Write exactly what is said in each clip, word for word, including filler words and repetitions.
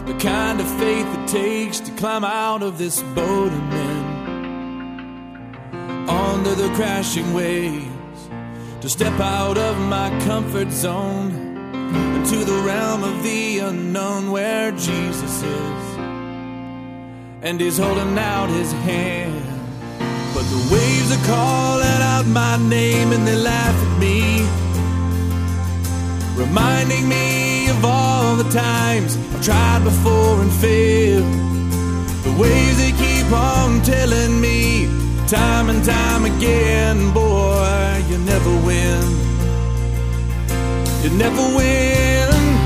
the kind of faith it takes to climb out of this boat I'm in, onto the crashing waves, to step out of my comfort zone into the realm of the unknown where Jesus is, and He's holding out His hand. But the waves are calling out my name and they laugh at me, reminding me of all the times I've tried before and failed. The waves they keep on telling me time and time again, boy, you never win, you never win.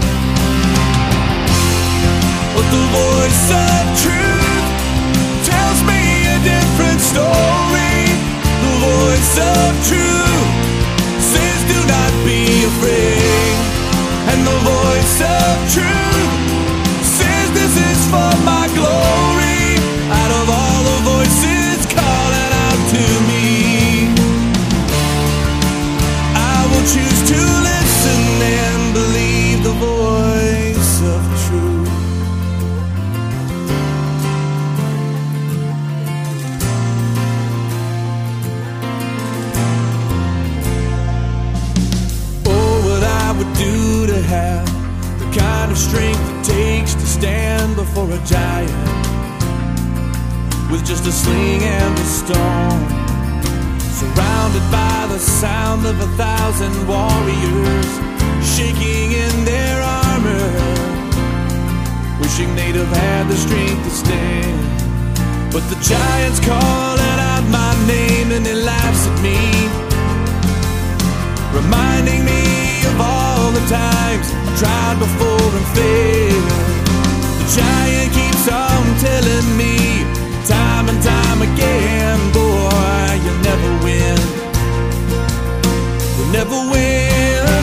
But the voice of truth tells me a different story. The voice of truth says do not be afraid, and the voice of truth says this is for my glory. Out of all the voices calling out to me, I will choose to listen and believe the voice of truth. Do to have the kind of strength it takes to stand before a giant with just a sling and a stone, surrounded by the sound of a thousand warriors shaking in their armor, wishing they'd have had the strength to stand. But the giant's calling out my name and he laughs at me, reminding me of all the times I've tried before and failed. The giant keeps on telling me time and time again, boy, you'll never win, you'll never win.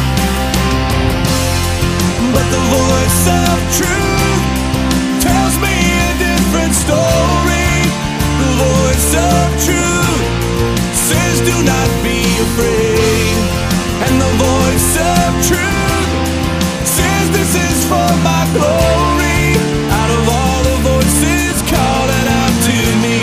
But the voice of truth tells me a different story. The voice of truth says do not be afraid, and the voice of truth says this is for my glory. Out of all the voices calling out to me,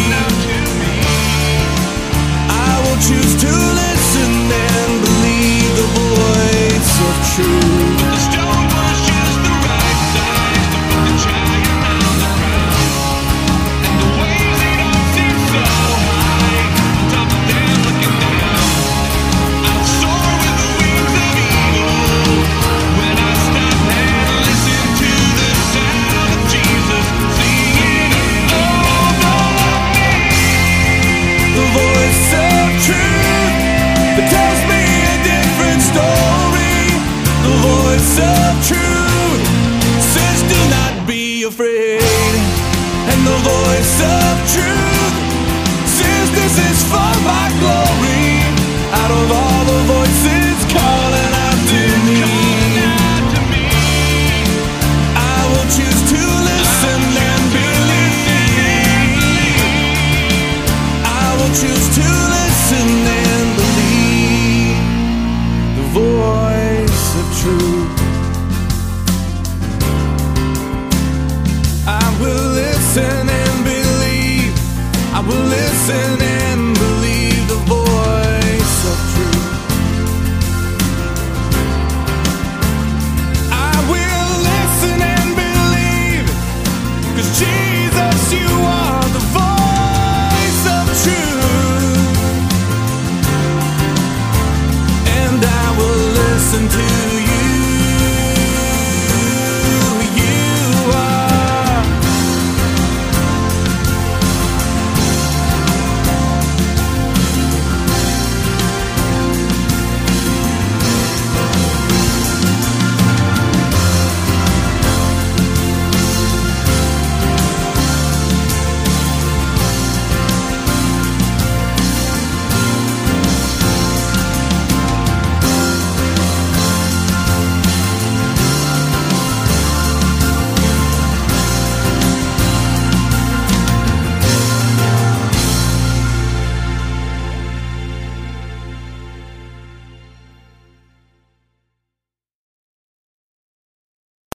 I will choose to listen and believe the voice of truth. But the stone was just the right size to put the giant on the ground, and the waves they don't seem so high on top of them looking down. I'll soar with the wings of eagle when I stop and listen to the sound of Jesus singing, oh, follow me. The voice of truth that tells me a different story. The voice of truth says do not be afraid, and the voice of truth says this is for my glory. Out of all